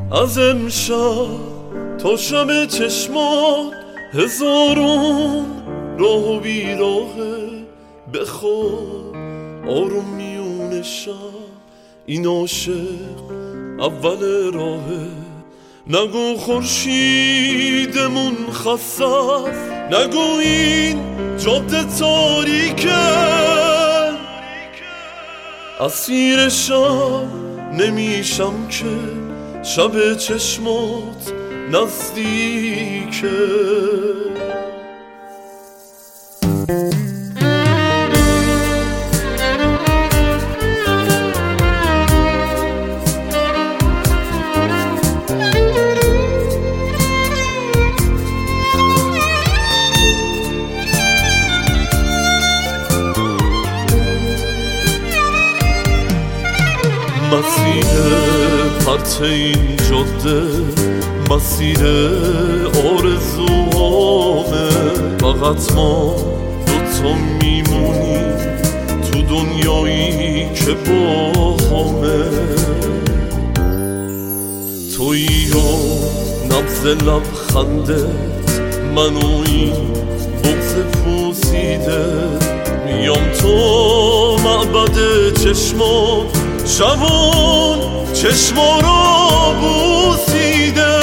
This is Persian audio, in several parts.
از امشب تا شب چشمات هزارون راه و بیراهه. بخواب آروم میون شب، این عاشق اول راهه. نگو خورشیدمون خسته، نگو این جاده تاریکه. اسیر شب نمیشم که شب چشمات نزدیکه. مسیر پرت این جاده مسیر آرزوهامه. فقط ما دوتا میمونیم تو دنیایی که با همه. تویی و نبض لبخندت، من و این بغض پوسیده. میام تو معبد چشمات، شبون چشما رو بوسیده.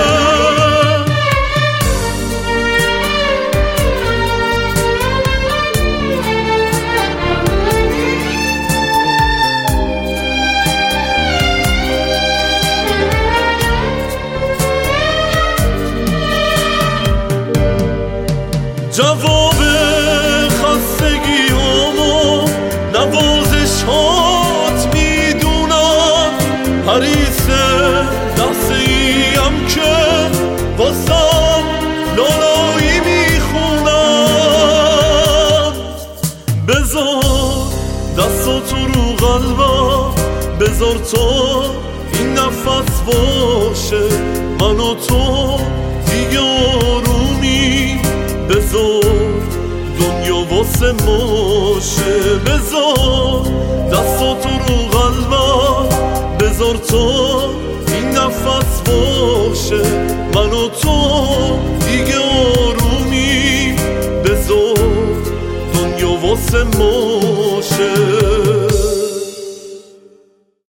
جواب خستگی همو نوازش هات میدونم. حریصه لحظه ایم که واسم لالایی میخونم. بذار دستاتو رو قلبم، بذار تا این نفس باشه. من و تو دیگه آرومی، بذار دنیا واسه ماشه. بذار دستاتو رو قلبم، بذار تا این نفس باشه. من و تو دیگه آرومی، بذار دنیا واسه ماشه.